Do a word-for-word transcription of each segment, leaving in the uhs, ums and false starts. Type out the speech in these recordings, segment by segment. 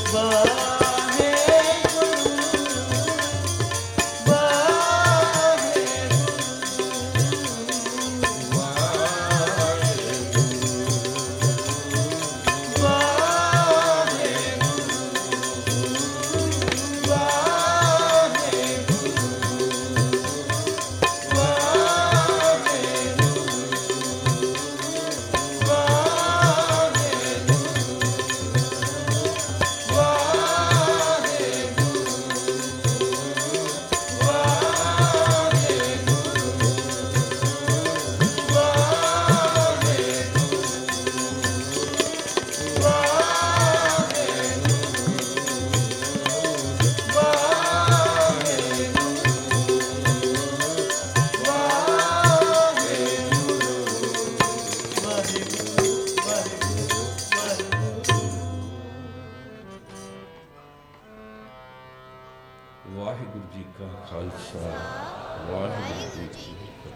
ਵਾਹਿਗੁਰੂ ਜੀ ਕਾ ਖਾਲਸਾ, ਵਾਹਿਗੁਰੂ ਜੀ ਕੀ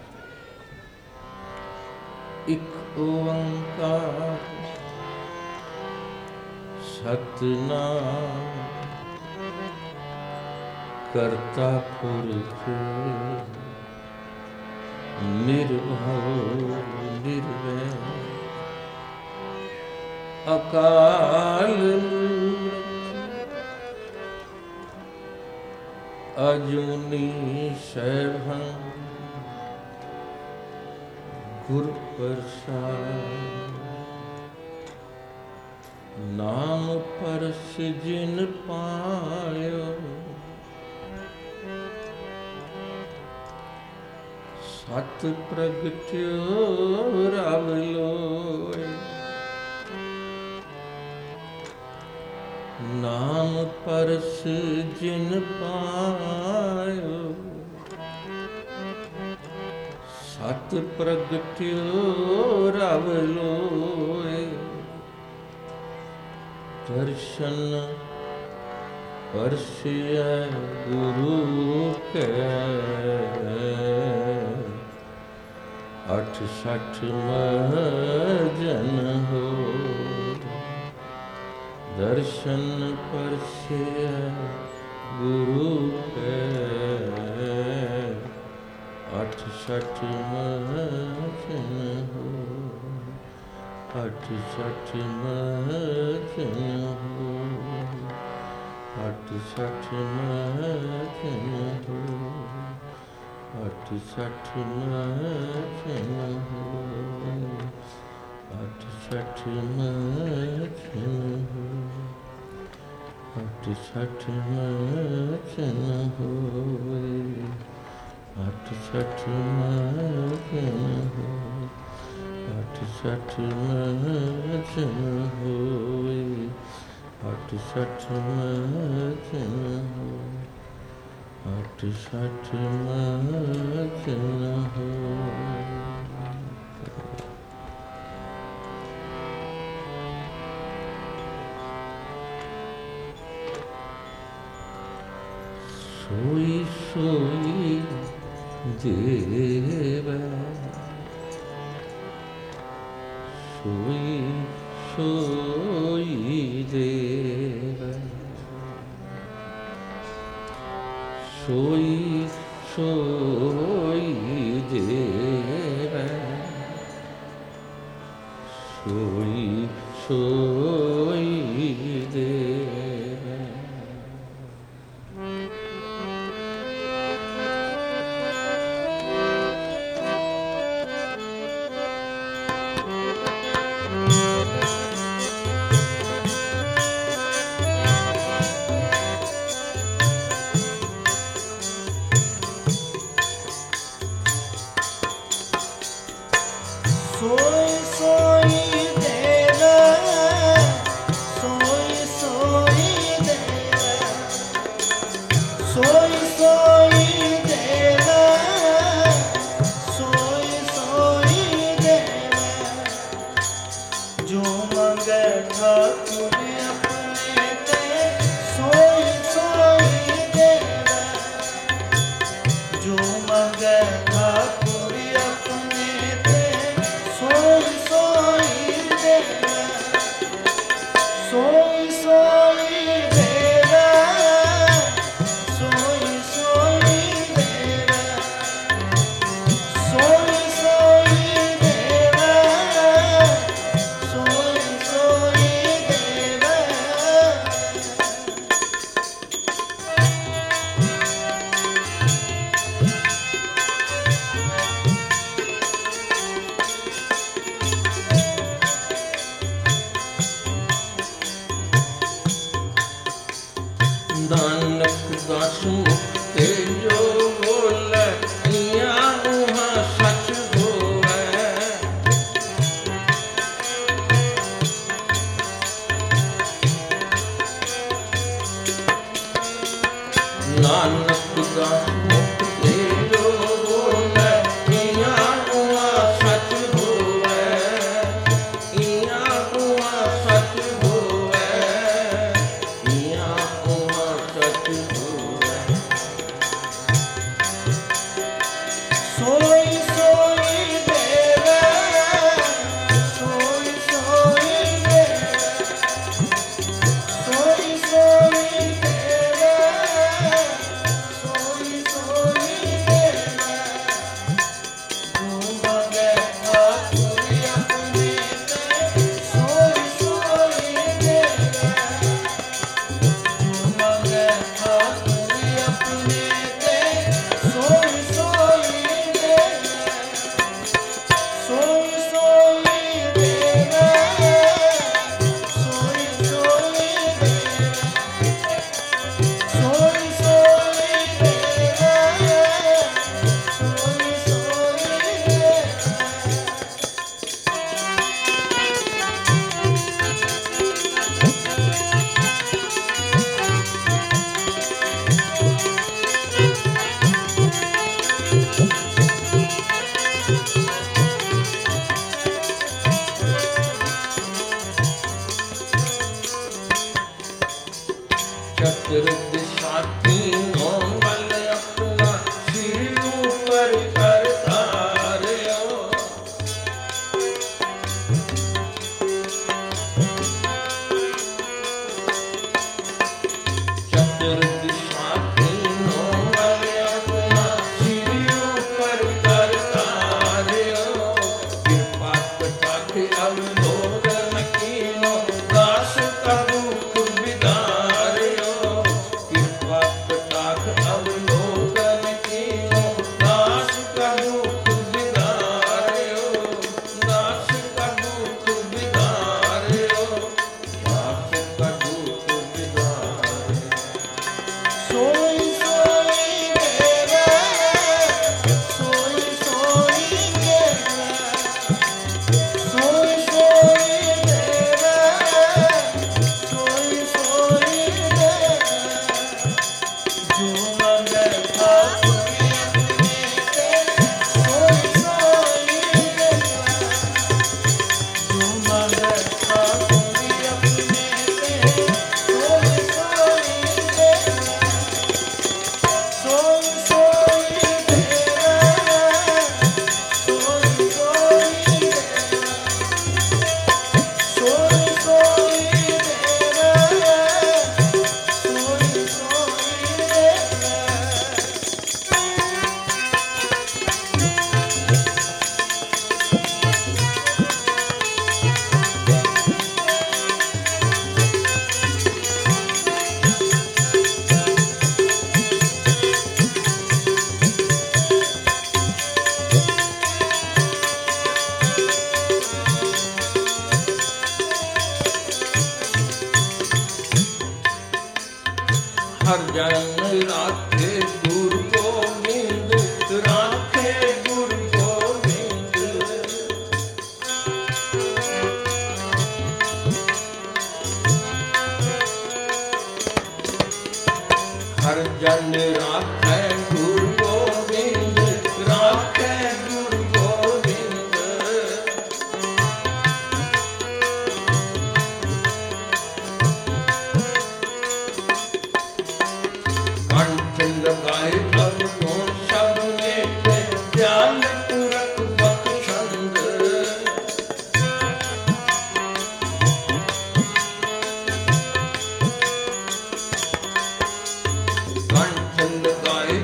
ਫਤਿਹ। ਇੱਕ ਓੰਕਾਰ ਸਤਿਨਾਮ ਕਰਤਾ ਪੁਰਖ ਨਿਰਭਉ ਨਿਰਵੈਰ ਅਕਾਲ ਅਜੂਨੀ ਸੈਭੰ ਗੁਰ ਪ੍ਰਸਾਦ। ਨਾਮ ਪਰਸ ਜਿਨ ਪਾਇਓ ਸਤ ਪ੍ਰਗਟਿਓ ਰਵ ਲੋਏ। ਨਾਮ ਪਰਸ ਜਿਨ ਪਾਇਓ ਸਤ ਪ੍ਰਗਟਿਓ ਰਵ ਲੋਏ। ਦਰਸ਼ਨ ਪਰਸਿਐ ਗੁਰੂ ਕੈ ਅਠ ਸਠ ਮਜਨ ਹੋ। ਦਰਸ਼ਨ ਪਰਸਿਐ ਗੁਰੂ ਕੈ ਅਠ ਸਠ ਮਜਨ ਹੋ। ਅਠ ਸਠ ਮਜਨ ਹੋ। ਅਠ ਸਠ ਮਜਨ ਹੋ। ਅਠ ਸਠ ਮਜਨ ਹੋ। ਅਠ ਸਠ ਮਜਨ ਹੋ। ਅਠ ਸਠ ਮਜਨ ਹੋਏ। ਅਠ ਸਠ ਮਜਨ ਹੋ। ਅਠ ਸਠ ਮਜਨ ਹੋਏ। ਅਠ ਸਠ ਮਜਨ ਹੋ। ਅਠ ਸਠ ਮਜਨ ਹੋਏ। ਸੋਈ ਸੋਈ ਦੇਵੈ ਸੋਈ ਸੋਈ ਦੇਵੈ ਸੋਈ ਸੋਈ ਦੇਵੈ ਸੋਈ ਸੋਈ ਦੇਵੈ। ਸੋਈ ਸੋਈ ਦੇਵੈ ਨਾਨਕ ਦਾਸ ਮੁਕਤੇ ਜੋ ਬੋਲੇ, ਇਆਂ ਉਹਾਂ ਸੱਚ ਹੋਵੇ। ਨਾਨਕ ਦਾਸ ਮੁਕਤੇ ਜੋ ਬੋਲੇ, ਇਆਂ ਉਹਾਂ ਸੱਚ ਹੋਵੇ। ਇਆਂ ਉਹਾਂ ਸੱਚ ਹੋਵੇ। ਇਆਂ ਉਹਾਂ ਸੱਚ ਹੋਵੇ। ਸੋਈ ਸੋਈ ਦੇਵੇ, ਸੋਈ ਸੋਈ ਦੇਵੇ, ਸੋਈ ਸੋਈ ਦੇਵੇ, ਸੋਈ ਸੋਈ ਦੇਵੇ। ਜੋ ਮੰਗੇ ਆਤੁਰੀ ਆਪਣੇ ਤੇ, ਸੋਈ ਸੋਈ ਦੇਵੇ। ਜੋ ਮੰਗੇ ਆਤੁਰੀ ਆਪਣੇ ਤੇ, ਸੋਈ ਸੋਈ ਦੇਵੇ। ਸੋਈ ਸੋਈ ਦੇਵੇ, ਸੋਈ ਸੋਈ ਦੇਵੇ, ਸੋਈ ਸੋਈ ਦੇਵੇ, ਸੋਈ ਸੋਈ ਦੇਵੇ। ਚਤੁਰ ਦਿਸ਼ਾ ਤੀਨੋਂ ਵੱਲ ਆਪਣਾ ਸਿਰ ਉੱਪਰ ਕਰ ਧਾਰਿਓ। ਚਤੁਰ ਦਿਸ਼ਾ ਤੀਨੋਂ ਵੱਲ ਆਪਣਾ ਸਿਰ ਉੱਪਰ ਕਰ ਧਾਰਿਓ। ਕਿਰਪਾ ਕਟਾਖ ਅਵਲੋਕਨ ਕੀਨੋ, ਦਾਸ ਕਾ ਦੁਖ ਵਿਦਾਰਿਓ। ਕਿਰਪਾ ਕਟਾਖ ਅਵਲੋਕਨ ਕੀਨੋ, ਦਾਸ ਕਾ ਦੁਖ ਵਿਦਾਰਿਓ। ਦਾਸ ਕਾ ਦੁਖ ਵਿਦਾਰਿਓ। ਦਾਸ ਕਾ ਦੁਖ ਵਿਦਾਰਿਓ। ਸੋਈ ਸੋਈ ਦੇਵੇ, ਸੋਈ ਸੋਈ ਦੇਵੇ, ਸੋਈ ਸੋਈ ਦੇਵੇ, ਸੋਈ ਸੋਈ ਦੇਵੇ। ਜੋ ਮੰਗੇ ਆਤੁਰੀ ਆਪਣੇ ਤੇ, ਸੋਈ ਸੋਈ ਦੇਵੇ। ਜੋ ਮੰਗੇ ਆਤੁਰੀ ਆਪਣੇ ਤੇ, ਸੋਈ ਸੋਈ ਦੇਵੇ। ਸੋਈ ਸੋਈ ਦੇਵੇ, ਸੋਈ ਸੋਈ ਦੇਵੇ, ਸੋਈ ਸੋਈ ਦੇਵੇ, ਸੋਈ ਸੋਈ ਦੇਵੇ। ਹਰ ਜਨ ਰਾਖੇ ਗੁਰ ਗੋਬਿੰਦ, ਰਾਖੇ ਗੁਰ ਗੋਬਿੰਦ। ਹਰ ਜਨ ਰਾਖੇ ਗੁਰ ਗੋਬਿੰਦ, ਰਾਖੇ ਗੁਰ ਗੋਬਿੰਦ। ਕੰਠ ਲਗਾਏ ਤਬ ਤੋਂ ਸਭ ਨੇ ਧਿਆਨ ਪੁਰਖ ਬਖਸ਼ੰਦ। ਕੰਠ ਲਗਾਏ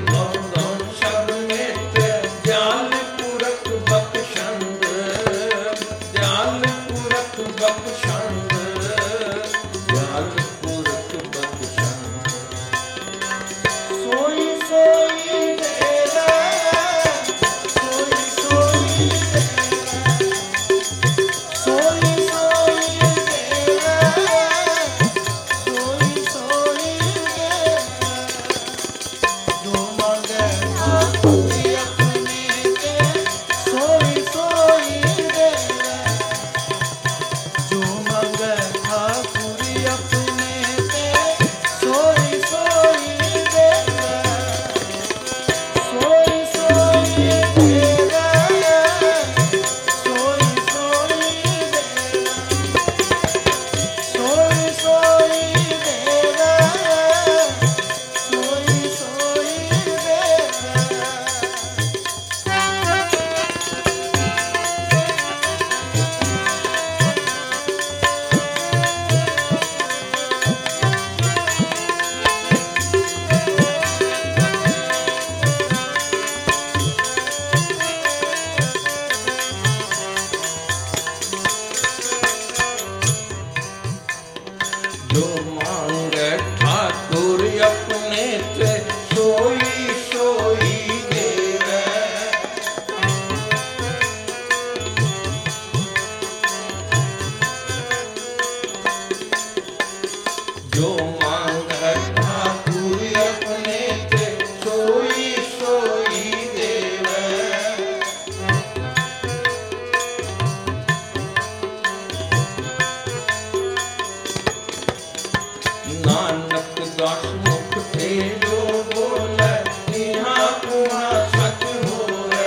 ਦਸ ਮੁਖ ਤੇ ਜੋ ਬੋਲੇ ਇਹਾਂ ਉਹਾਂ ਸਚ ਹੋਵੇ।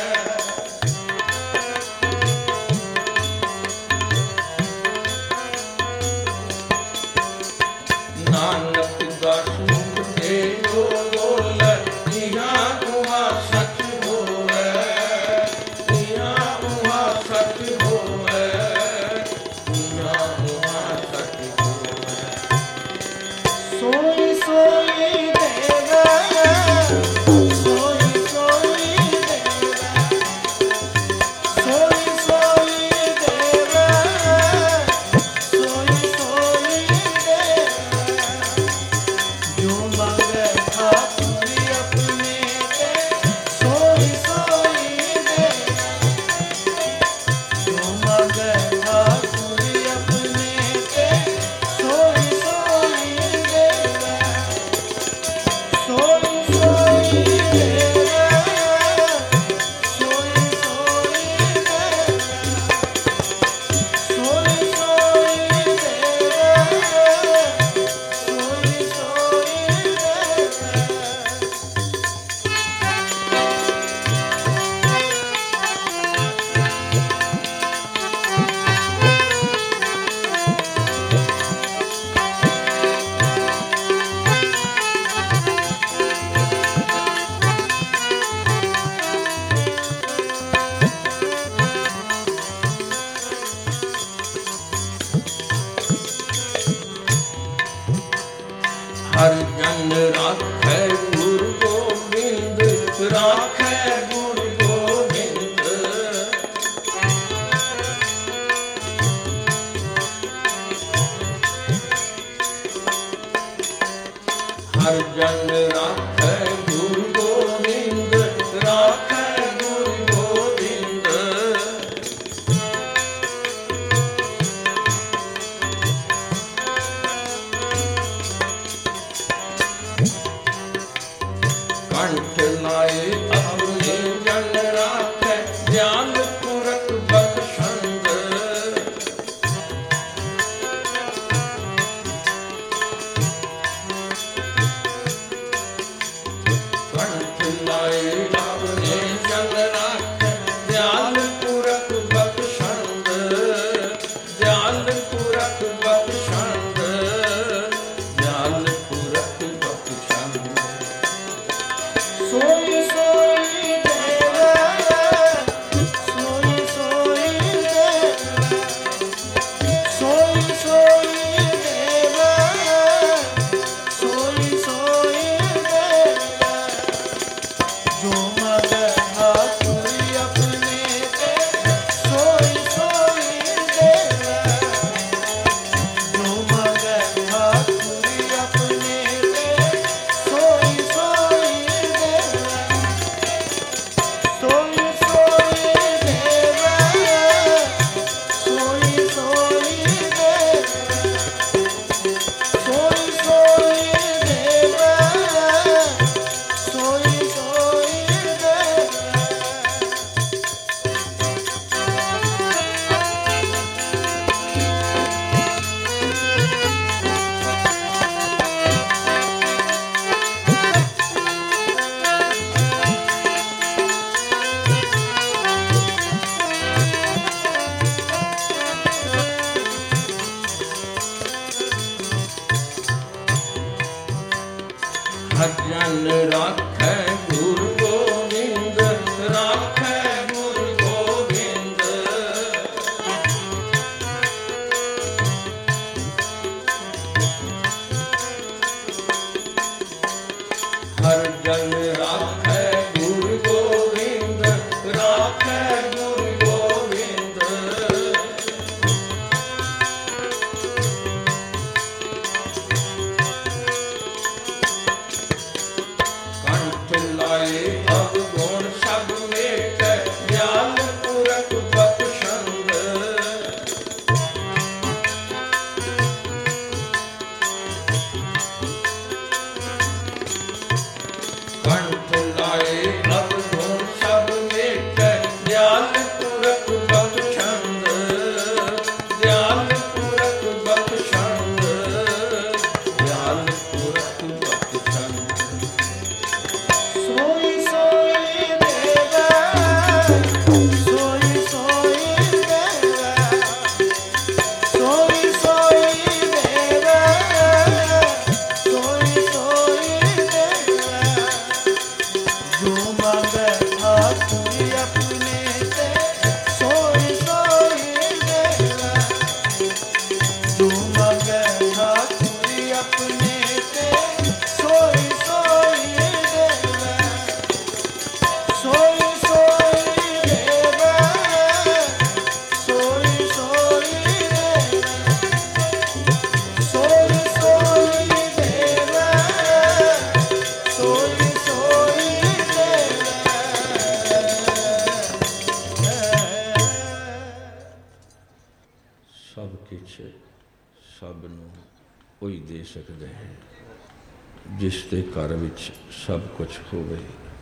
ਨਾਨਕ ਦਸ ਮੁਖ ਤੇ ਜੋ ਬੋਲੇ ਇਹਾਂ ਉਹਾਂ ਸਚ ਹੋਵੇ। ਇਹਾਂ ਉਹਾਂ ਸਚ ਹੋਵੇ। ਇਹਾਂ ਉਹਾਂ ਸਚ ਹੋਵੇ। ਸੋਈ ਸੋਈ ਦੇਵਾ ਸੋਈ ਸੋਈ ਦੇਵਾ ਸੋਈ ਸੋਈ ਦੇਵਾ ਸੋਈ ਸੋਈ ਦੇਵਾ ਜੋ ਮੰਗੇ ਠਾਕੁਰ ਆਪਣੇ ਤੇ ਸੋਈ ਸੋਈ ਦੇਵਾ ਜੋ ਮੰਗੇ ਠਾਕੁਰ ਆਪਣੇ ਤੇ ਸੋਈ ਸੋਈ ਦੇਵਾ ਸੋਈ ਸੋਈ ਦੇਵਾ ਸੋਈ ਸੋਈ ਦੇਵਾ ਸੋਈ ਸੋਈ ਦੇਵਾ ਸੋਈ ਸੋਈ ਦੇਵਾ। ਹਰ ਜਨ ਰਾਖੈ ਗੁਰ ਗੋਬਿੰਦ ਰਾਖੈ ਗੁਰ ਗੋਬਿੰਦ। ਹਰ ਜਨ ਰਾਖੈ ਗੁਰ ਗੋਬਿੰਦ ਰਾਖੈ ਗੁਰ ਗੋਬਿੰਦ। ਕੰਠ ਲਾਏ ਆਪਣੇ ਜਨ ਰਾਖੈ ਗਿਆਨ ਪੁਰਖ ਬਖਸ਼ੰਦ। ਕੰਠ ਲਾਏ ਆਪਣੇ ਜਨ ਰਾਖੈ ਗਿਆਨ ਪੁਰਖ ਬਖਸ਼ੰਦ। ਗਿਆਨ ਪੁਰਖ ਬਖਸ਼ੰਦ। ਗਿਆਨ ਪੁਰਖ ਬਖਸ਼ੰਦ। ਸੋਈ ਸੋਈ ਦੇਵਾ ਸੋਈ ਸੋਈ ਦੇਵਾ ਸੋਈ ਸੋਈ ਦੇਵਾ ਸੋਈ ਸੋਈ ਦੇਵਾ ਜੋ ਮੰਗੇ ਠਾਕੁਰ ਆਪਣੇ ਤੇ ਸੋਈ ਸੋਈ ਦੇਵਾ ਜੋ ਮੰਗੇ ਠਾਕੁਰ ਆਪਣੇ ਤੇ ਸੋਈ ਸੋਈ ਦੇਵਾ ਸੋਈ ਸੋਈ ਦੇਵਾ ਸੋਈ ਸੋਈ ਦੇਵਾ ਸੋਈ ਸੋਈ ਦੇਵਾ ਸੋਈ ਸੋਈ ਦੇਵਾ। ਹਰ ਜਨ ਰਾਖੈ ਗੁਰ ਗੋਬਿੰਦ ਰਾਖੈ ਗੁਰ ਗੋਬਿੰਦ। ਹਰ ਜਨ ਰਾਖੈ ਗੁਰ ਗੋਬਿੰਦ ਰਾਖੈ ਗੁਰ ਗੋਬਿੰਦ। ਕੰਠ ਲਾਏ ਸਕਦੇ ਜਿਸ ਦੇ ਘਰ ਵਿੱਚ ਸਭ ਕੁਝ ਹੋਵੇ।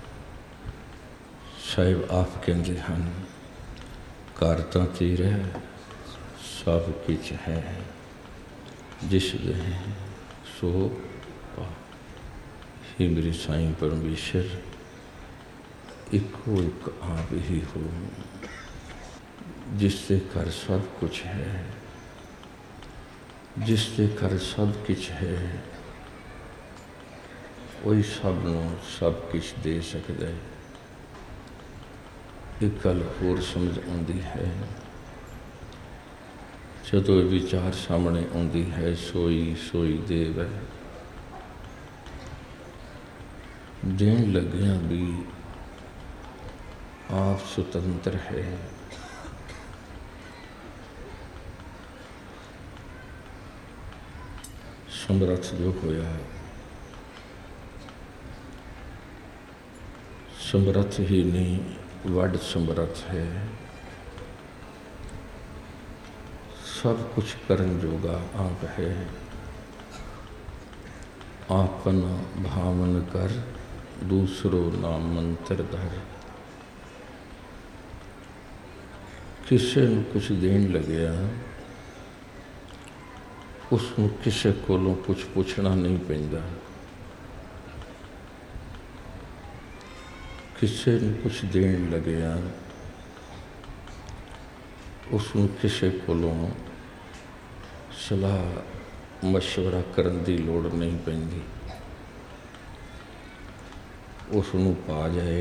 ਸਾਹਿਬ ਆਪ ਕਹਿੰਦੇ ਹਨ, ਘਰ ਤਾਂ ਤੇਰਾ ਸਭ ਕੁਝ ਹੈ, ਜਿਸ ਦੇ ਸੋ ਪਾ। हे मेरे साईं परमेश्वर, इको एक आप ही हो, जिससे घर सब कुछ है, जिससे घर सब कुछ है, वही सब नूं सब कुछ दे सकता है। एक गल होर समझ आती है, जदों विचार सामने आती है, सोई सोई देव है। देन लगिया भी आप स्वतंत्र है। समर्थ जो होया, समर्थ ही नहीं वड समर्थ है। सब कुछ करन जोगा आप है। आपन भावन कर दूसरो नाम मंत्र धर। किसी नूं कुछ देन लग्या, उसनूं किसी कोलों कुछ पुछना नहीं पैंदा। किसी नूं कुछ देन लग्या, उसनूं किसी कोलों सलाह मशवरा करन दी लोड़ नहीं पैंदी। उसनूं पा जाए,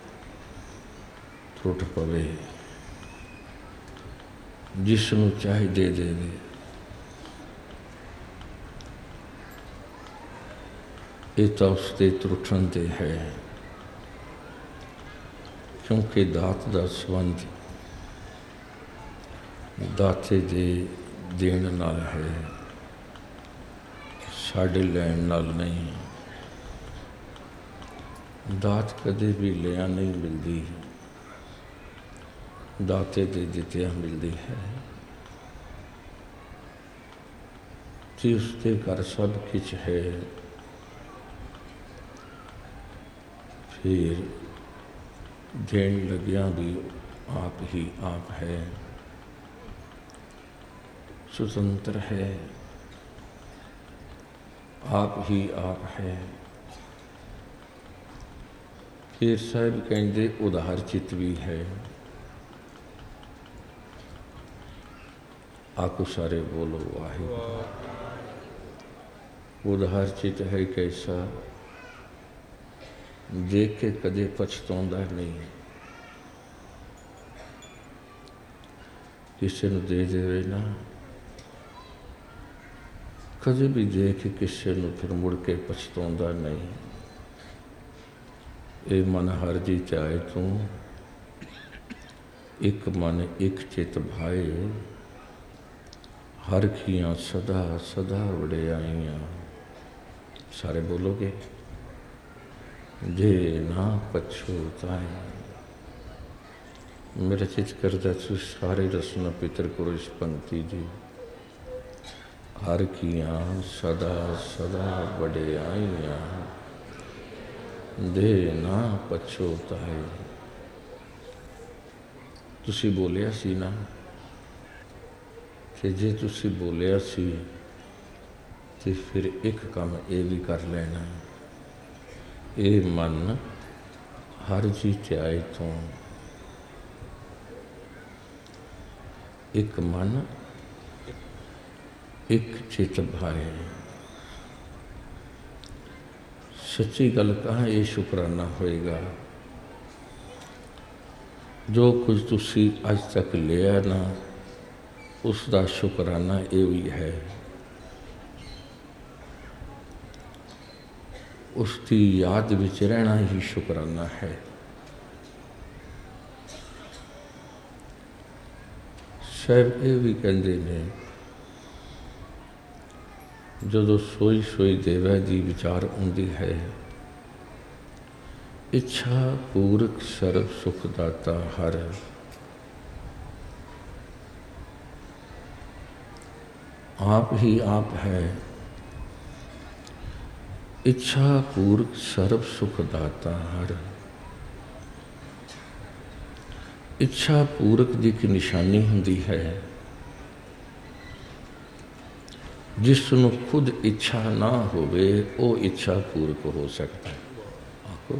टुट पवे, जिसनूं चाहे दे देवे। ये तो उसके त्रुटन ते है, क्योंकि दात दा संबंध दाते दे देण नाल है, साडे लैण नाल नहीं। दात कदे भी लिया नहीं मिलती, दाते दे दित्तिया मिलती है। जी उसके घर सब कुछ है, फिर देन लगिया भी आप ही आप है, स्वतंत्र है, आप ही आप है। फिर साहब कहते उदार चित भी है। आको सारे बोलो वाहिगुरू। उदार चित है कैसा, देख के कदे पछताउंदा नहीं। किसी नूं दे देवे ना, कदे भी देख किसी नूं फिर मुड़ के पछताउंदा नहीं। ये मन हर जी चाहे तू, एक मन एक चित भाए, हर खियाँ सदा सदा वड़ियाइयां। सारे बोलोगे, जे ना पछताए। मेरा चित करता तू सारे रसना पितर करो इस पंक्ति जी। हर खियाँ सदा सदा वड़ियाइयां, दे ना पछताए। तुसी बोलिया सी ना, ते जे तुसी बोलिया सी ते फिर एक काम ये भी कर लेना। ये मन हर जी त्याए तो एक मन एक चित भाए। सच्ची गल कहाँ ये शुकराना होएगा। जो कुछ तुसी अज तक लिया ना, उसका शुकराना ये ही है। उसकी याद विच रहना ही शुकराना है। साहब ये भी कहते हैं, जदों सोई सोई देवै दी विचार आउंदी है, इच्छा पूरक सर्व सुखदाता हर। आप ही आप है, ਇੱਛਾ ਪੂਰਕ ਸਰਬ ਸੁਖ ਦਾਤਾ ਹਰ। ਇੱਛਾ ਪੂਰਕ ਦੀ ਇੱਕ ਨਿਸ਼ਾਨੀ ਹੁੰਦੀ ਹੈ, ਜਿਸ ਨੂੰ ਖੁਦ ਇੱਛਾ ਨਾ ਹੋਵੇ ਉਹ ਇੱਛਾ ਪੂਰਕ ਹੋ ਸਕਦਾ ਹੈ। ਆਖੋ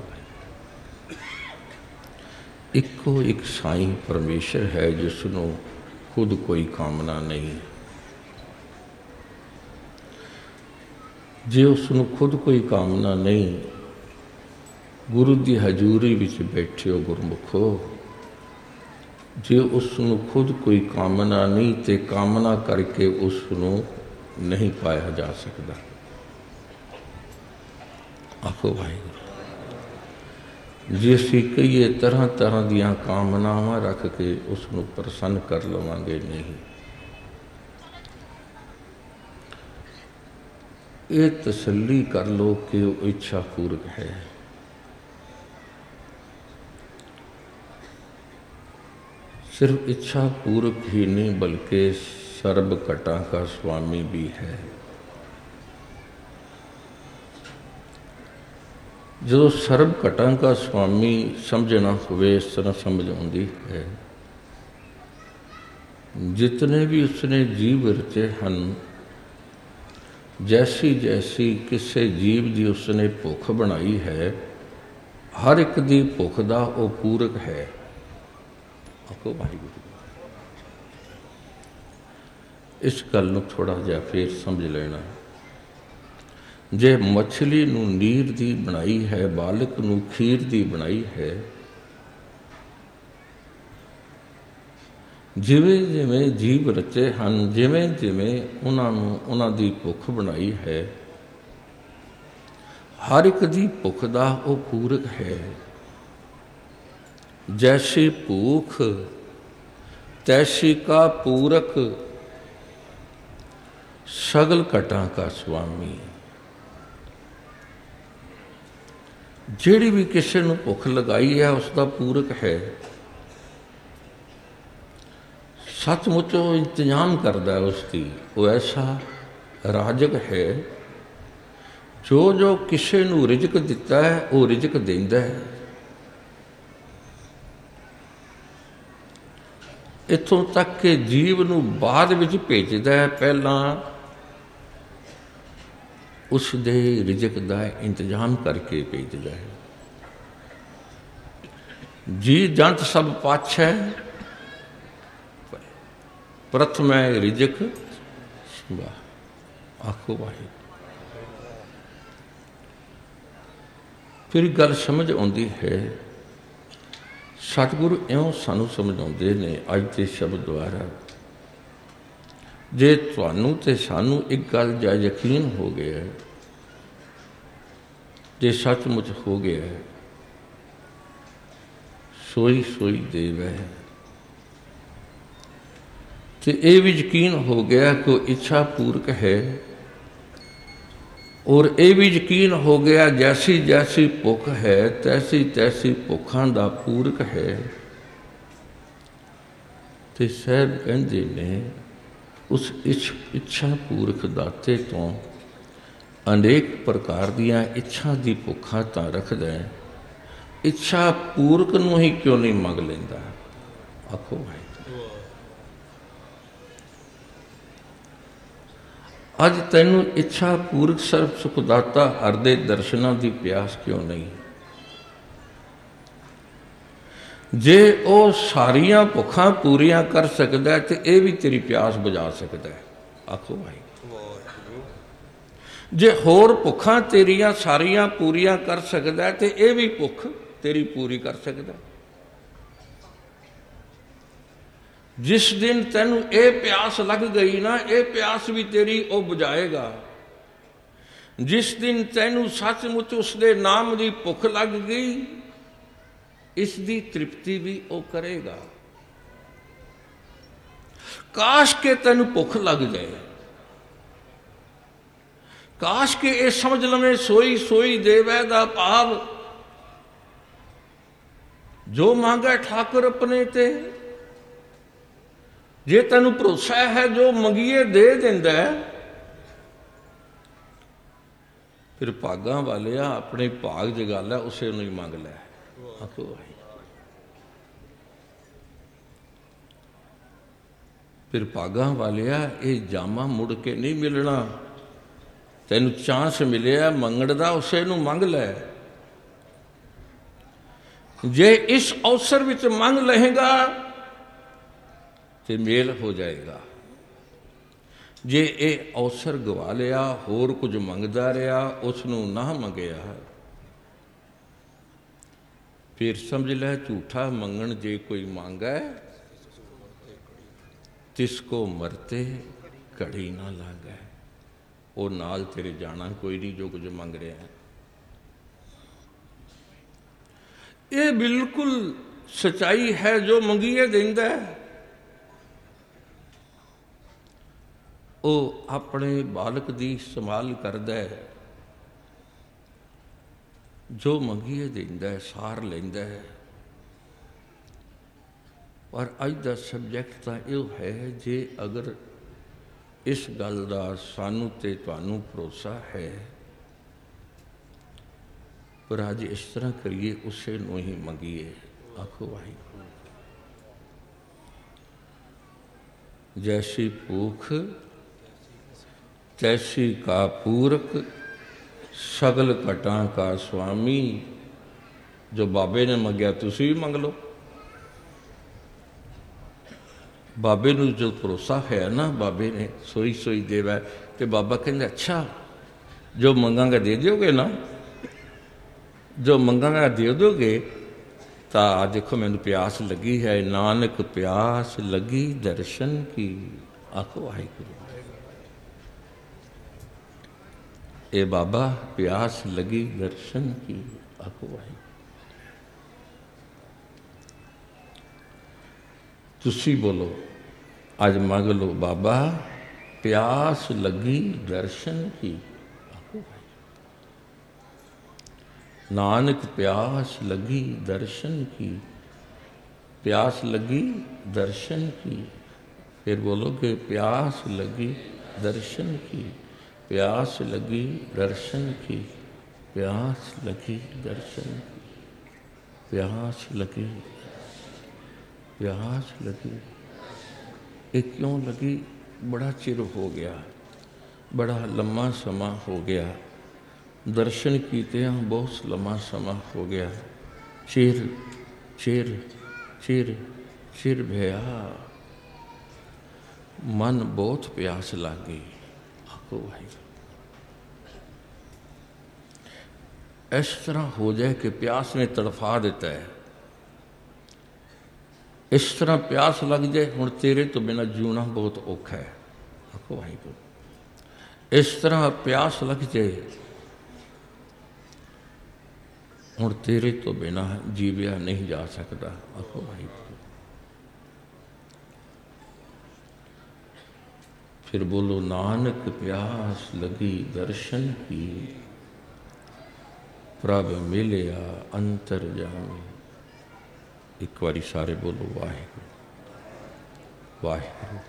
ਇੱਕੋ ਇੱਕ ਸਾਈਂ ਪਰਮੇਸ਼ਰ ਹੈ ਜਿਸ ਨੂੰ ਖੁਦ ਕੋਈ ਕਾਮਨਾ ਨਹੀਂ। ਜੇ ਉਸ ਨੂੰ ਖੁਦ ਕੋਈ ਕਾਮਨਾ ਨਹੀਂ, ਗੁਰੂ ਦੀ ਹਜ਼ੂਰੀ ਵਿੱਚ ਬੈਠੇ ਹੋ ਗੁਰਮੁਖੋ, ਜੇ ਉਸ ਨੂੰ ਖੁਦ ਕੋਈ ਕਾਮਨਾ ਨਹੀਂ ਤੇ ਕਾਮਨਾ ਕਰਕੇ ਉਸ ਨੂੰ ਨਹੀਂ ਪਾਇਆ ਜਾ ਸਕਦਾ। ਆਖੋ ਵਾਹਿਗੁਰੂ। ਜੇ ਅਸੀਂ ਕਈਏ ਤਰ੍ਹਾਂ ਤਰ੍ਹਾਂ ਦੀਆਂ ਕਾਮਨਾਵਾਂ ਰੱਖ ਕੇ ਉਸ ਨੂੰ ਪ੍ਰਸੰਨ ਕਰ ਲਵਾਂਗੇ, ਨਹੀਂ। ਇਹ ਤਸੱਲੀ ਕਰ ਲਓ ਕਿ ਉਹ ਇੱਛਾ ਪੂਰਕ ਹੈ। सिर्फ इच्छा पूर्वक ही नहीं बल्कि सर्ब घटा का स्वामी भी है। जो सर्ब घटा का स्वामी समझना हुए इस तरह समझ आती है, जितने भी उसने जीव रचे हैं, जैसी जैसी किसी जीव की उसने भुख बनाई है, हर एक दी भुख दा वो पूरक है। आखो वाहिगुरू। इस गल नूं थोड़ा जिहा फिर समझ लेना। जे मछली नूं नीर दी बनाई है, बालक नूं खीर दी बनाई है, जिवें जिवें जीव रचे हैं, जिवें जिवें उन्हां नूं उन्हां दी भुख बनाई है, हर एक दी भुख दा वो पूरक है। जैसी भूख तैसी का पूरक, सगल घटा का स्वामी। जिहड़ी भी किसी नूं भुख लगाई है उसका पूरक है। सचमुच वो इंतजाम करता है उसकी, वो ऐसा राजक है जो जो किसी नूं रिजक दिता है वो रिजक देंदा है। इत्थों तक कि जीव नूं बाद विच भेजदा है, पहलां उस दे रिजक दा इंतजाम करके भेजदा है। जी जंत सब पाछै, प्रथम है रिजक वाह। आखो वाहिगुरू। फिर गल समझ आउंदी है। सतगुरु इउं सानू समझाउंदे ने अज के शब्द द्वारा, जे तुहानू ते सानू एक गल जा यकीन हो गया है, जे सचमुच हो गया है, सोई सोई देव है, ते ये भी यकीन हो गया कि इच्छा पूरक है, और ये भी यकीन हो गया जैसी जैसी भुख है तैसी तैसी भुखां दा पूरक है। ते साहब कहंदे ने उस इच्छा पूरक दाते तो अनेक प्रकार दियां इच्छा दी भुखां तां रखदा है, इच्छा पूरक नूं ही क्यों नहीं मंग लैंदा। आखो भाई अज तैनू इच्छा पूरक सर्व सुखदाता हर दे दर्शनां दी प्यास क्यों नहीं। जे वो सारियां भुखां पूरियां कर सकदा है तो यह भी तेरी प्यास बुझा सकदा है। आखो भाई जे होर भुखां तेरियां सारियां पूरियां कर सकदा है तो यह भी भुख तेरी पूरी कर सकदा है। जिस दिन तैनू ये प्यास लग गई ना, ये प्यास भी तेरी वो बुझाएगा। जिस दिन तैनू सचमुच उसके नाम की भुख लग गई, इसकी तृप्ति भी वो करेगा। काश के तैनू भुख लग जाए, काश के ये समझ लवे सोई सोई देवै दा भाव, जो मांगे ठाकुर अपने ते। जे तेन भरोसा है जो मंगीए दे देंदा है, ਫਿਰ ਭਾਗਾਂ ਵਾਲਿਆ ਆਪਣੇ ਭਾਗ ਜਗਾ ਲੈ, ਉਸੇ ਨੂੰ ਹੀ ਮੰਗ ਲੈ। ਆਖੋ ਵਾਹਿਗੁਰੂ। ਫਿਰ ਭਾਗਾਂ ਵਾਲਿਆ ਇਹ ਜਾਮਾ ਮੁੜ ਕੇ ਨਹੀਂ ਮਿਲਣਾ, ਤੈਨੂੰ ਚਾਂਸ ਮਿਲਿਆ ਮੰਗਣ ਦਾ, ਉਸੇ ਨੂੰ ਮੰਗ ਲੈ। ਜੇ ਇਸ ਅਵਸਰ ਵਿੱਚ ਮੰਗ ਲਏਗਾ ਤੇ ਮੇਲ ਹੋ ਜਾਏਗਾ। ਜੇ ਇਹ ਅਵਸਰ ਗਵਾ ਲਿਆ, ਹੋਰ ਕੁਝ ਮੰਗਦਾ ਰਿਹਾ, ਉਸ ਨੂੰ ਨਾ ਮੰਗਿਆ, ਫਿਰ ਸਮਝ ਲੈ ਝੂਠਾ ਮੰਗਣ ਜੇ ਕੋਈ ਮੰਗੈ, ਤਿਸ ਕੋ ਮਰਤੇ ਘੜੀ ਨਾ ਲਾਗੈ। ਉਹ ਨਾਲ ਤੇਰੇ ਜਾਣਾ ਕੋਈ ਨਹੀਂ ਜੋ ਕੁਝ ਮੰਗ ਰਿਹਾ ਹੈ। ਇਹ ਬਿਲਕੁਲ ਸਚਾਈ ਹੈ। ਜੋ ਮੰਗੀਏ ਦਿੰਦਾ ਹੈ। ਉਹ ਆਪਣੇ ਬਾਲਕ ਦੀ ਸੰਭਾਲ ਕਰਦਾ ਹੈ। ਜੋ ਮੰਗੀਏ ਦਿੰਦਾ ਹੈ, ਸਾਰ ਲੈਂਦਾ ਹੈ। ਪਰ ਅੱਜ ਦਾ ਸਬਜੈਕਟ ਤਾਂ ਇਹ ਹੈ, ਜੇ ਅਗਰ ਇਸ ਗੱਲ ਦਾ ਸਾਨੂੰ ਤੇ ਤੁਹਾਨੂੰ ਭਰੋਸਾ ਹੈ, ਪਰ ਅੱਜ ਇਸ ਤਰ੍ਹਾਂ ਕਰੀਏ, ਉਸੇ ਨੂੰ ਹੀ ਮੰਗੀਏ। ਆਖੋ ਵਾਹਿਗੁਰੂ। ਜੈਸੀ ਭੂਖ ਤੈਸੀ ਕਾ ਪੂਰਕ, ਸਗਲ ਘਟਾਂ ਕਾ ਸੁਆਮੀ। ਜੋ ਬਾਬੇ ਨੇ ਮੰਗਿਆ ਤੁਸੀਂ ਵੀ ਮੰਗ ਲਓ। ਬਾਬੇ ਨੂੰ ਜੋ ਭਰੋਸਾ ਹੈ ਨਾ, ਬਾਬੇ ਨੇ ਸੋਈ ਸੋਈ ਦੇਵਾ, ਤੇ ਬਾਬਾ ਕਹਿੰਦਾ ਅੱਛਾ ਜੋ ਮੰਗਾਂਗਾ ਦੇ ਦਿਓਗੇ ਨਾ, ਜੋ ਮੰਗਾਂਗਾ ਦੇ ਦਿਓਗੇ। ਤਾਂ ਦੇਖੋ ਮੈਨੂੰ ਪਿਆਸ ਲੱਗੀ ਹੈ, ਨਾਨਕ ਪਿਆਸ ਲੱਗੀ ਦਰਸ਼ਨ ਕੀ। ਆਖੋ ਵਾਹਿਗੁਰੂ। ਇਹ ਬਾਬਾ ਪਿਆਸ ਲੱਗੀ ਦਰਸ਼ਨ ਕੀ। ਆਖੋ ਵਾਹਿਗੁਰੂ। ਤੁਸੀਂ ਬੋਲੋ, ਅੱਜ ਮੰਗ ਲਓ, ਬਾਬਾ ਪਿਆਸ ਲੱਗੀ ਦਰਸ਼ਨ ਕੀ। ਨਾਨਕ ਪਿਆਸ ਲੱਗੀ ਦਰਸ਼ਨ ਕੀ। ਪਿਆਸ ਲੱਗੀ ਦਰਸ਼ਨ ਕੀ। ਫਿਰ ਬੋਲੋਗੇ ਪਿਆਸ ਲੱਗੀ ਦਰਸ਼ਨ ਕੀ। प्यास लगी दर्शन की। प्यास लगी दर्शन की। प्यास लगी प्यास लगी। ये क्यों लगी? बड़ा चिर हो गया, बड़ा लम्मा समा हो गया। दर्शन कीते बहुत लम्मा समा हो गया। चिर चिर चिर चिर भया, मन बहुत प्यास लग गई। आखो भाई इस तरह हो जाए कि प्यास ने तड़फा देता है। इस तरह प्यास लग जाए, हुण तेरे तो बिना जीना बहुत औखा है। आखो भाई को इस तरह प्यास लग जाए, हुण तेरे तो बिना जीविया नहीं जा सकता। आखो भाई फिर बोलो, नानक प्यास लगी दर्शन की। प्रभ मिलिया अंतर जामी। एक बारी सारे बोलो वाहिगुरू वाहिगुरू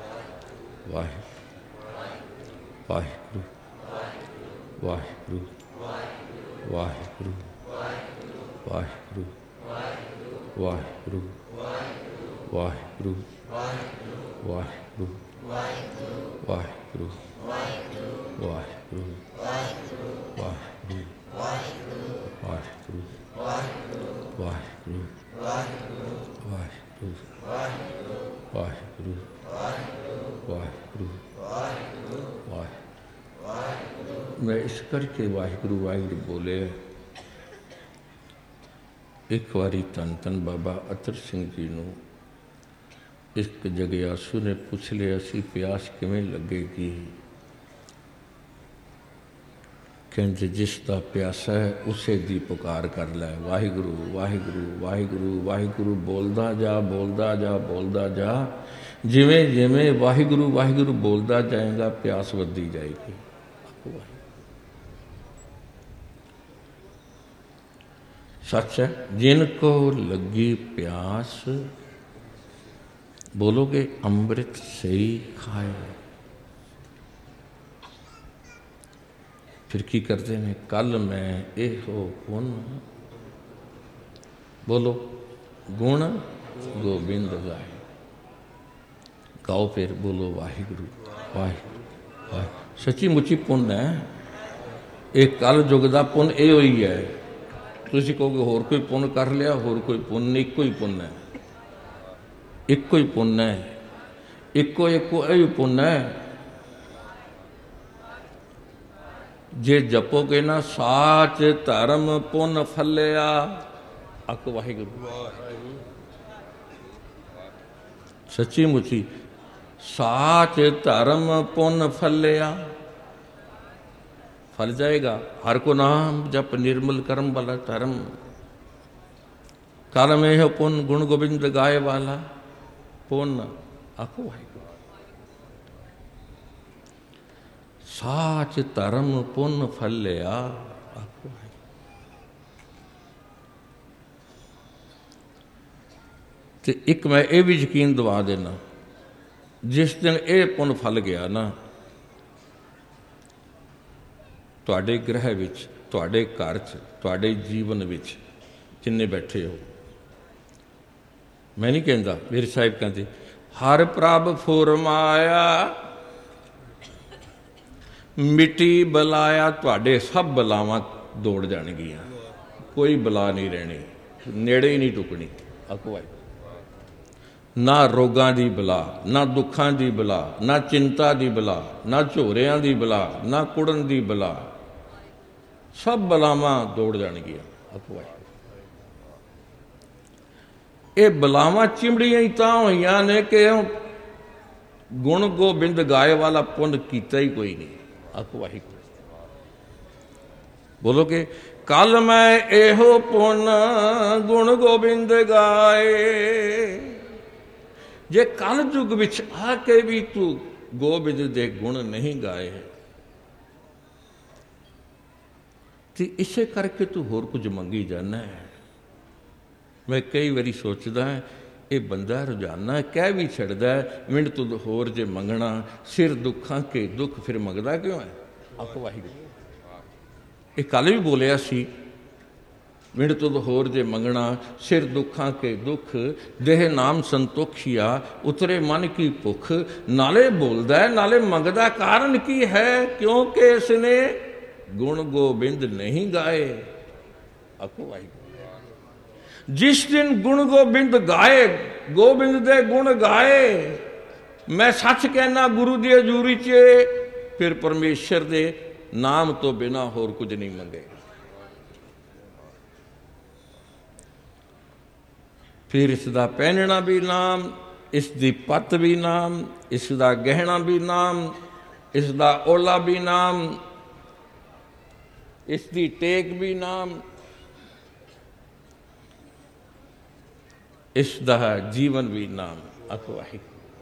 वाहिगुरू वाहिगुरू वाहिगुरू वाहिगुरू वाहिगुरू वाहिगुरू वाहिगुरू वाहिगुरू वाहिगुरू वाहिगुरू वाहिगुरू वाहिगुरू वाहिगुरू वाहिगुरू वाहिगुरू वाहिगुरू वाहिगुरू। मैं इस करके वाहिगुरू वाहिगुरू बोले। एक बारी धन धन बाबा अतर सिंह जी नूं एक जगयासू ने पूछ लिया सी प्यास किवें लगेगी। कहते जिसका प्यासा है उसे दी पुकार कर लै। वाहिगुरू वाहिगुरू वाहिगुरू वाहिगुरू बोलदा जा बोलदा जा बोलदा जा। जिमें जिमें वाहिगुरू वाहिगुरू बोलदा जाएगा प्यास वधदी जाएगी। सच है, जिनको लगी प्यास बोलोगे अमृत से ही खाए। ਫਿਰ ਕੀ ਕਰਦੇ ਨੇ, ਕੱਲ ਮੈਂ ਇਹੋ ਪੁੰਨ, ਬੋਲੋ ਗੁਣ ਗੋਬਿੰਦ ਗਾਏ, ਗਾਓ ਫਿਰ, ਬੋਲੋ ਵਾਹਿਗੁਰੂ ਵਾਹਿਗੁਰੂ ਵਾਹਿਗੁਰੂ। ਸੱਚੀ ਮੁੱਚੀ ਪੁੰਨ ਹੈ ਇਹ, ਕਲ ਯੁੱਗ ਦਾ ਪੁੰਨ ਇਹੋ ਹੀ ਹੈ। ਤੁਸੀਂ ਕਹੋਗੇ ਹੋਰ ਕੋਈ ਪੁੰਨ ਕਰ ਲਿਆ, ਹੋਰ ਕੋਈ ਪੁੰਨ ਨਹੀਂ, ਇੱਕੋ ਹੀ ਪੁੰਨ ਹੈ, ਇੱਕੋ ਹੀ ਪੁੰਨ ਹੈ, ਇੱਕੋ ਇੱਕੋ ਇਹ ਪੁੰਨ ਹੈ। ਜੇ ਜਪੋਗੇ ਨਾ ਸਾਚ ਧਰਮ ਪੁੰਨ ਫਲਿਆ, ਆਖੋ ਵਾਹਿਗੁਰੂ। ਸੱਚੀ ਮੁੱਚੀ ਸਾਚ ਧਰਮ ਪੁੰਨ ਫਲਿਆ, फल जाएगा। हर को नाम जप निर्मल कर्म वाला धर्म, काल में हो पुन गुण गोविंद गाय वाला पुन, आखो वाहिगुरू। साच धर्म पुन फलिया, आखो वाहिगुरू। ते एक मैं ये भी यकीन दवा देना, जिस दिन ये पुन फल गया ना, ਤੁਹਾਡੇ ਗ੍ਰਹਿ ਵਿੱਚ, ਤੁਹਾਡੇ ਘਰ 'ਚ, ਤੁਹਾਡੇ ਜੀਵਨ ਵਿੱਚ ਜਿੰਨੇ ਬੈਠੇ ਹੋ, ਮੈਂ ਨਹੀਂ ਕਹਿੰਦਾ, ਮੇਰੇ ਸਾਹਿਬ ਕਹਿੰਦੇ ਹਰ ਪ੍ਰਭ ਫੁਰਮਾਇਆ ਮਿੱਟੀ ਬਲਾਇਆ, ਤੁਹਾਡੇ ਸਭ ਬਲਾਵਾਂ ਦੌੜ ਜਾਣਗੀਆਂ, ਕੋਈ ਬਲਾ ਨਹੀਂ ਰਹਿਣੀ, ਨੇੜੇ ਹੀ ਨਹੀਂ ਟੁਕਣੀ। ਅਕਵਾਈ ਨਾ ਰੋਗਾਂ ਦੀ ਬਲਾ, ਨਾ ਦੁੱਖਾਂ ਦੀ ਬਲਾ, ਨਾ ਚਿੰਤਾ ਦੀ ਬਲਾ, ਨਾ ਝੋਰਿਆਂ ਦੀ ਬਲਾ, ਨਾ ਕੁੜਨ ਦੀ ਬਲਾ, ਸਭ ਬਲਾਵਾਂ ਦੌੜ ਜਾਣਗੀਆਂ। ਅਕਵਾਈ ਇਹ ਬਲਾਵਾਂ ਚਿਮੜੀਆਂ ਹੀ ਤਾਂ ਹੋਈਆਂ ਨੇ ਕਿ ਗੁਣ ਗੋਬਿੰਦ ਗਾਏ ਵਾਲਾ ਪੁੰਨ ਕੀਤਾ ਹੀ ਕੋਈ ਨਹੀਂ। ਅਕਵਾਈ ਬੋਲੋਗੇ ਕੱਲ ਮੈਂ ਇਹੋ ਪੁੰਨ ਗੁਣ ਗੋਬਿੰਦ ਗਾਏ। ਜੇ ਕਲ ਯੁੱਗ ਵਿੱਚ ਆ ਕੇ ਵੀ ਤੂੰ ਗੋਬਿੰਦ ਦੇ ਗੁਣ ਨਹੀਂ ਗਾਏ ਤੇ ਇਸੇ ਕਰਕੇ ਤੂੰ ਹੋਰ ਕੁਝ ਮੰਗੀ ਜਾਂਦਾ ਹੈ। ਮੈਂ ਕਈ ਵਾਰੀ ਸੋਚਦਾ ਇਹ ਬੰਦਾ ਰੋਜ਼ਾਨਾ ਕਹਿ ਵੀ ਛੱਡਦਾ ਮਿੰਟ ਤੁਧ ਹੋਰ ਜੇ ਮੰਗਣਾ, ਸਿਰ ਦੁੱਖਾਂ ਕੇ ਦੁੱਖ, ਫਿਰ ਮੰਗਦਾ ਕਿਉਂ ਹੈ? ਆਖੋ ਵਾਹਿਗੁਰੂ। ਇਹ ਕੱਲ੍ਹ ਵੀ ਬੋਲਿਆ ਸੀ, ਮਿੰਟ ਤੁਧ ਹੋਰ ਜੇ ਮੰਗਣਾ, ਸਿਰ ਦੁੱਖਾਂ ਕੇ ਦੁੱਖ, ਦੇਹ ਨਾਮ ਸੰਤੋਖੀਆ, ਉਤਰੇ ਮਨ ਕੀ ਭੁੱਖ। ਨਾਲੇ ਬੋਲਦਾ ਨਾਲੇ ਮੰਗਦਾ, ਕਾਰਨ ਕੀ ਹੈ? ਕਿਉਂਕਿ ਇਸਨੇ ਗੁਣ ਗੋਬਿੰਦ ਨਹੀਂ ਗਾਏ। ਆਖੋ ਵਾਹਿਗੁਰੂ। जिस दिन गुण गोबिंद गाए, गोबिंद दे गुण गाए, मैं सच कहना गुरु दी हजूरी च, फिर परमेश्वर दे नाम तो बिना होर कुछ नहीं मंगे। फिर इसका पहनना भी नाम, इसकी पत भी नाम, इसका गहना भी नाम, इसका ओला भी नाम, इसकी टेक भी नाम, इसका जीवन भी नाम। अखवाही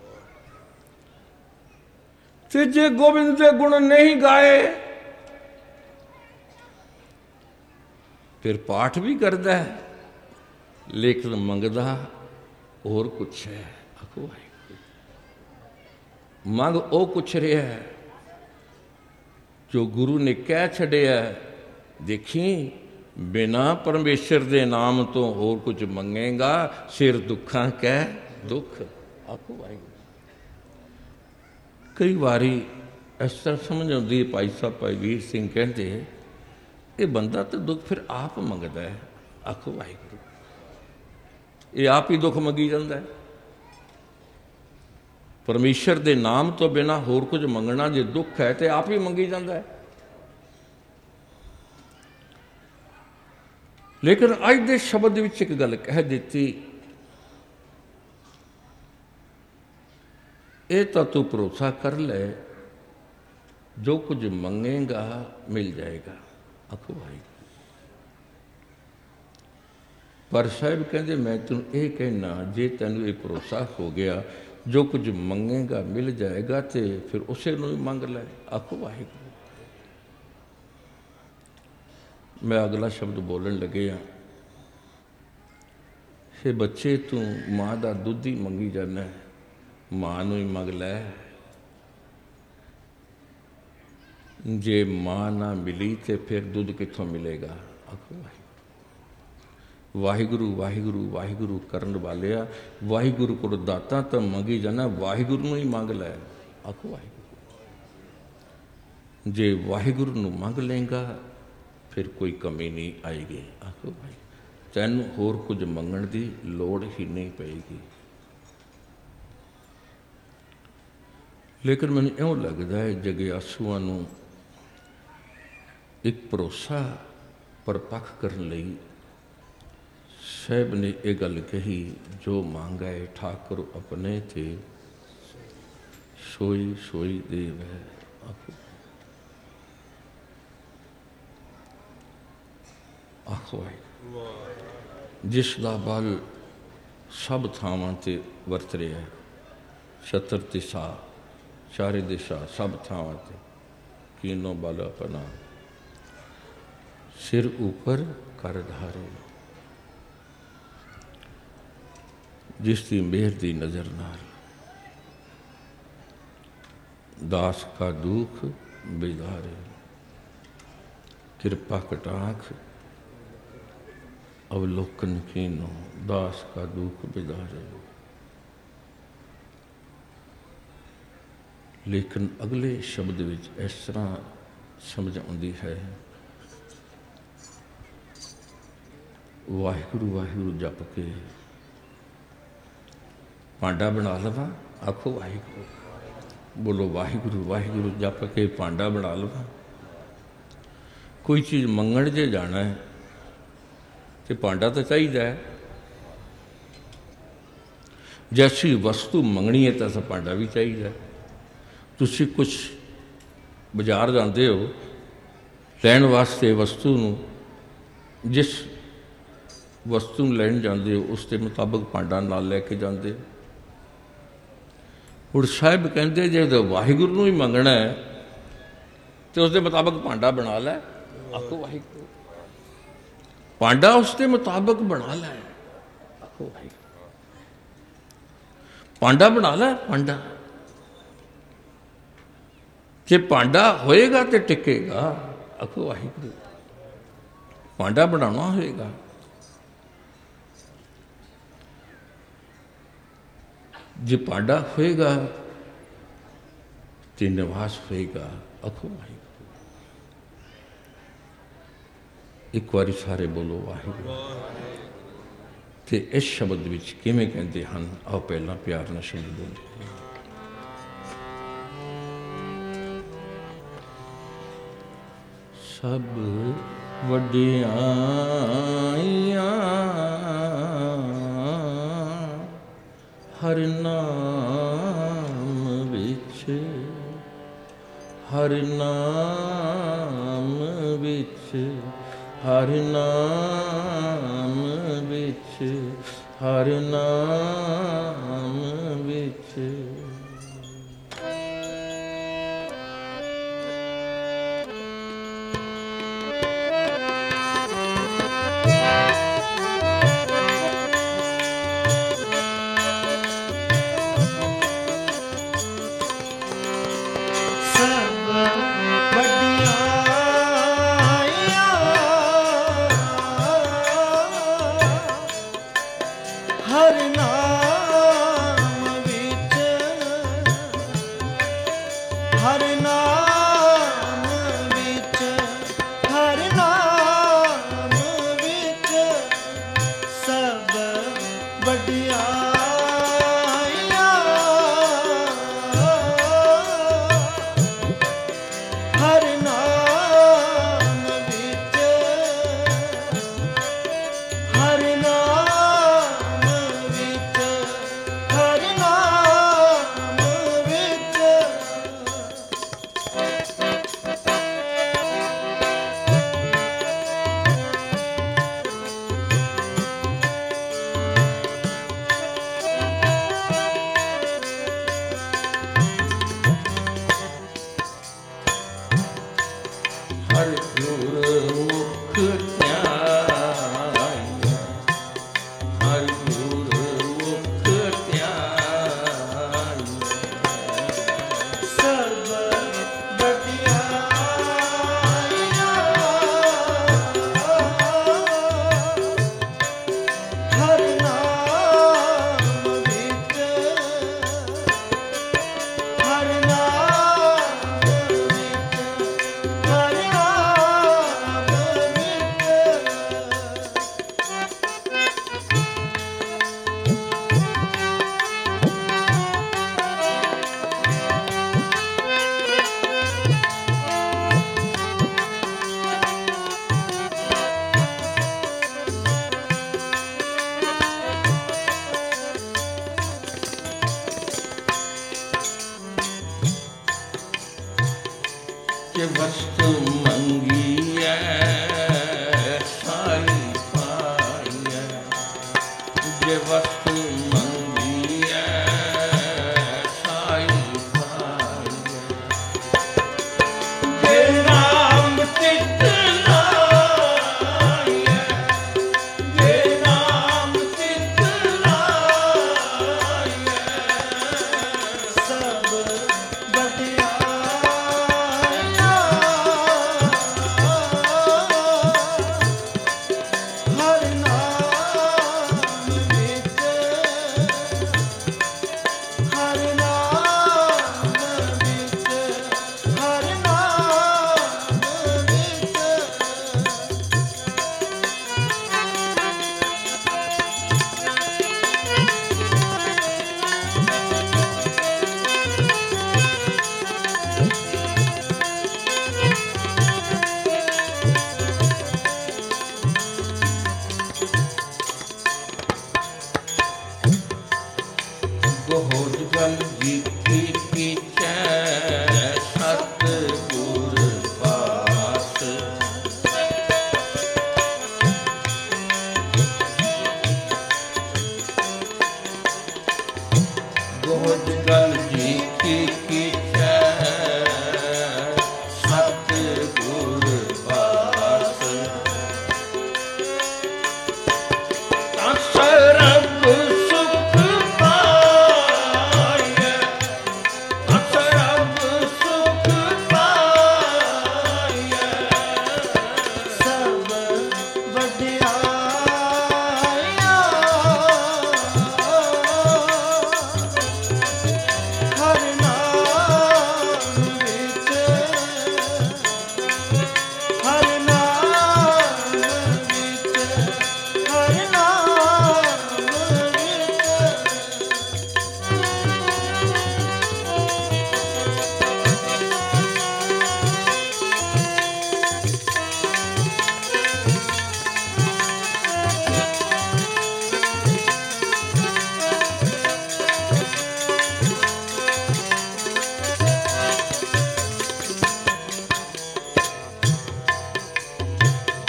ते जे गोबिंद के गुण नहीं गाए, फिर पाठ भी करता है लेकिन मंगदा और कुछ है। अखवाही मंग ओ कुछ रहा है जो गुरु ने कह छड़िया। देखी बिना परमेश्वर के नाम तो होर कुछ मंगेगा, सिर दुखा कह दुख। आखो वाहिगुरू। कई बारी इस तरह समझ आती है, भाई साहब भाई वीर सिंह कहते ये बंदा तो दुख फिर आप मंगता है। आखो वाहिगुरू। ये आप ही दुख मंगी जाता है। परमेश्वर के नाम तो बिना होर कुछ मंगना जे दुख है तो आप ही मंगी जाता है। लेकिन अज के शब्द विच एक गल कह दी, ये तो तू भरोसा कर ले, जो कुछ मंगेगा मिल जाएगा। आखो भाई। पर साहब कहते मैं तेन ये कहना, जे तेन ये भरोसा हो गया जो कुछ मंगेगा मिल जाएगा, तो फिर उसे नूं ही मंग ले। आखो वाहिगुरू। मैं अगला शब्द बोलन लगे हाँ, हे बच्चे तू माँ का दुध ही मंगी जाना है, माँ नूं ही मंग लै। जे मां ना मिली तो फिर दुध कित्थों मिलेगा? आखो वाहिगुरू। वाहिगुरू वाहिगुरू वाहिगुरू करन वालिया, वाहिगुरू को दाता तो मंगी जाना, वाहिगुरू ही मंग लै। आखो वाहिगुरू। जे वाहिगुरू नूं मंग लेंगा फिर कोई कमी नहीं आएगी। आखो भाई तैनू होर कुछ मंगण की लोड़ ही नहीं पेगी। लेकिन मैनूं इउं लगदा है जगियासुआं नूं एक भरोसा परपक्ष करने लई साहब ने यह गल कही, जो मांगा है ठाकुर अपने थे सोई सोई देव है। आखो आखो है जिसका बल सब थावां ते वरत रहा है, छतर दिशा चारे दिशा सब थावां ते कीनो बल अपना, सिर ऊपर कर धारे, जिसकी मेहर दी नजर नाल दास का दुख बेदारे, कृपा कटाख अवलोकन कीनो, दास का दुख बेदारे। लेकिन अगले शब्द विच इस तरह समझ आती है, वाहिगुरू वाहिगुरू जप के पांडा बना लवा। आखो वाहिगुरू, बोलो वाहिगुरू वाहिगुरू जप के पांडा बना लवा। कोई चीज़ मंगण जे जाना है तो पांडा तो चाहिए है। जैसी वस्तु मंगनी है तो पांडा भी चाहिए। तुसी कुछ बाजार जाते हो लैण वास्ते वस्तु नूं, जिस वस्तु लैन जाते हो उसके मुताबिक पांडा नाल लैके जाते हो। हुण साहिब कहते जो वाहिगुरू नूं ही मंगना है तो उसके मुताबिक पांडा बना लै। आखो वाहिगुरू, पांडा उसके मुताबिक बना लै। आखो वाहिगुरू, पांडा बना लै। पांडा जे पांडा होएगा तो टिकेगा। आखो वाहिगुरू, पांडा बनाना होएगा। जे पांडा होएगा तो निवास होएगा। आखो वाहिगुरू। एक बारी सारे बोलो वाहिगुरू। तो इस शब्द विच किवें कहते हैं, आओ पहला प्यार नाल शब्द बोलो। सब वड्डियाइयां हर नाम विच, हर नाम विच, हर नाम विच, हर नाम विच। हर नाम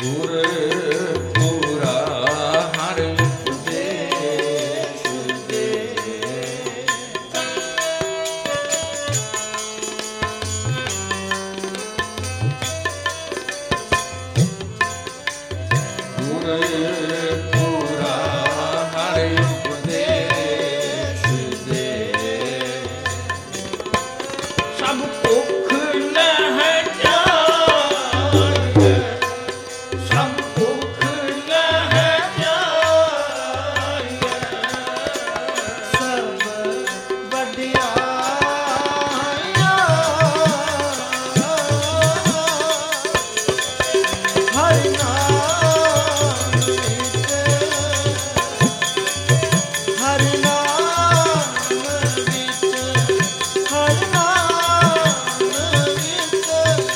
ਗੁਰਪੂਰਾ ਹਰ ਉਪਦੇਸ਼ ਦੇ। ਗੁਰਪੂਰਾ ਹਰ ਉਪਦੇਸ਼ ਦੇ। ਸਭ ਭੁੱਖ ਲਹਿ ਜਾਏ, ਸਭ ਭੁੱਖ ਲਹਿ ਜਾਏ। ਸਭ ਵਡਿਆਈਆਂ ਹਰਿ ਨਾਮ ਵਿੱਚ, ਹਰਿ ਨਾਮ ਵਿੱਚ, ਹਰਿ ਨਾਮ ਵਿੱਚ।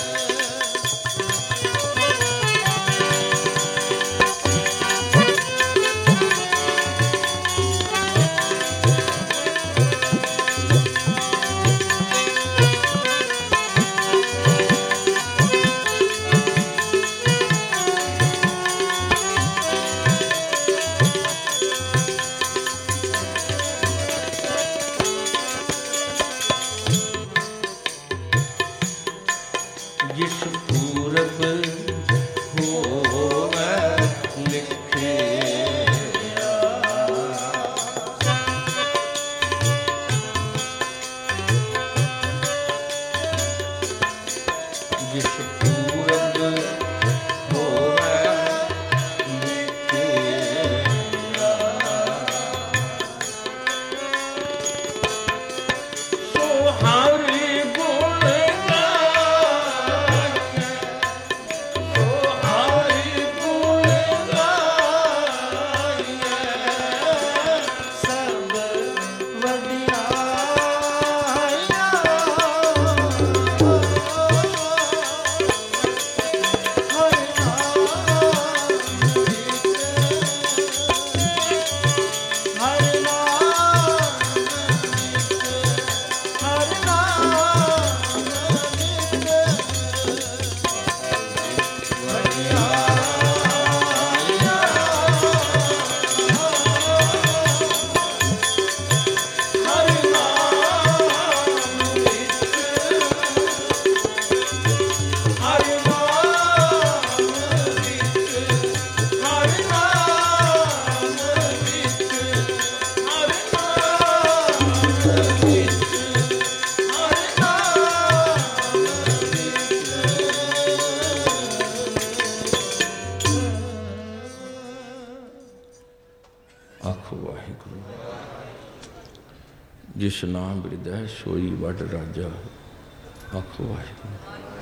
ਜਿਸ ਪੂਰਬ ਹੋਵੈ ਲਿਖਿਆ, ਜਿਸ ਪੂਰਬ ਹੋਵੈ ਲਿਖਿਆ। ਸੋ ਹਰਿ ਗੁਣ ਗਾਏ, ਸੋ ਹਰਿ ਗੁਣ ਗਾਏ। ਸਭ ਵਡਿਆਈਆਂ ਹਰਿ ਨਾਮ ਵਿੱਚ, ਹਰਿ ਨਾਮ ਵਿੱਚ, ਹਰਿ ਨਾਮ ਆਖੋ ਵਾਹਿਗੁਰੂ। ਜਿਸ ਨਾਮ ਬਿਰਦੈ ਸੋਈ ਵਡ ਰਾਜਾ। ਆਖੋ ਵਾਹਿਗੁਰੂ।